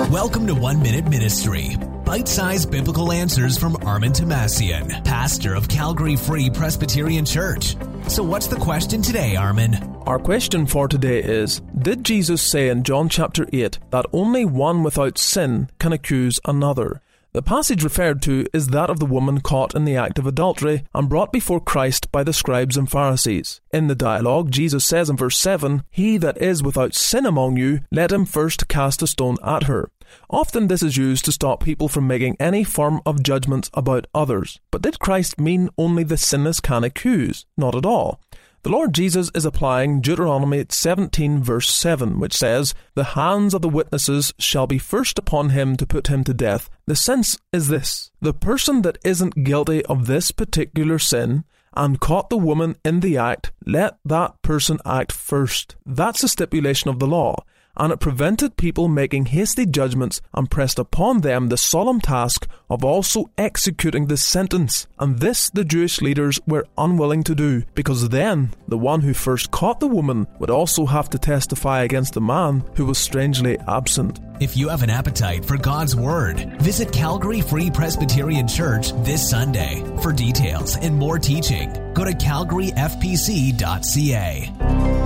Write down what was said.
Welcome to 1 Minute Ministry. Bite-sized biblical answers from Armin Tomasian, pastor of Calgary Free Presbyterian Church. So what's the question today, Armin? Our question for today is, did Jesus say in John chapter 8 that only one without sin can accuse another? The passage referred to is that of the woman caught in the act of adultery and brought before Christ by the scribes and Pharisees. In the dialogue, Jesus says in verse 7, "He that is without sin among you, let him first cast a stone at her." Often this is used to stop people from making any form of judgment about others. But did Christ mean only the sinless can accuse? Not at all. The Lord Jesus is applying Deuteronomy 17 verse 7, which says, "The hands of the witnesses shall be first upon him to put him to death." The sense is this: the person that isn't guilty of this particular sin and caught the woman in the act, let that person act first. That's a stipulation of the law, and it prevented people making hasty judgments and pressed upon them the solemn task of also executing the sentence. And this the Jewish leaders were unwilling to do, because then the one who first caught the woman would also have to testify against the man who was strangely absent. If you have an appetite for God's Word, visit Calgary Free Presbyterian Church this Sunday. For details and more teaching, go to calgaryfpc.ca.